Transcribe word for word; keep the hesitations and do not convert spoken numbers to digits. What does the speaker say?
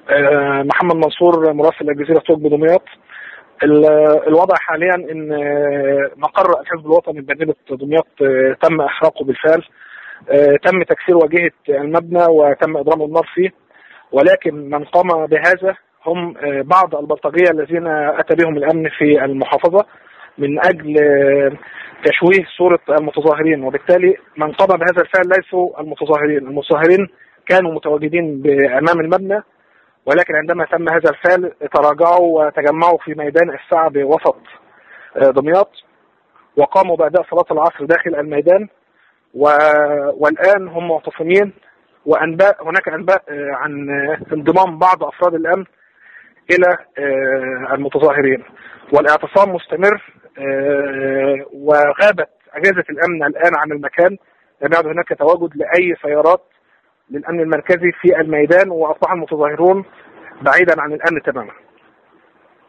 محمد منصور، مراسل الجزيرة توك بدمياط. الوضع حاليا ان مقر الحزب الوطني بمدينة دمياط تم احراقه بالفعل، تم تكسير واجهة المبنى وتم اضرام النار فيه، ولكن من قام بهذا هم بعض البلطجية الذين اتى بهم الامن في المحافظة من اجل تشويه صورة المتظاهرين، وبالتالي من قام بهذا الفعل ليسوا المتظاهرين. المتظاهرين كانوا متواجدين امام المبنى، ولكن عندما تم هذا الفعل تراجعوا وتجمعوا في ميدان الساعة بوسط دمياط، وقاموا بأداء صلاة العصر داخل الميدان، والآن هم معتصمين. وأنباء هناك أنباء عن انضمام بعض أفراد الأمن إلى المتظاهرين، والاعتصام مستمر، وغابت أجهزة الأمن الآن عن المكان، لم يعد هناك تواجد لأي سيارات للأمن المركزي في الميدان، وأصبح المتظاهرون بعيدا عن الأمن تماما.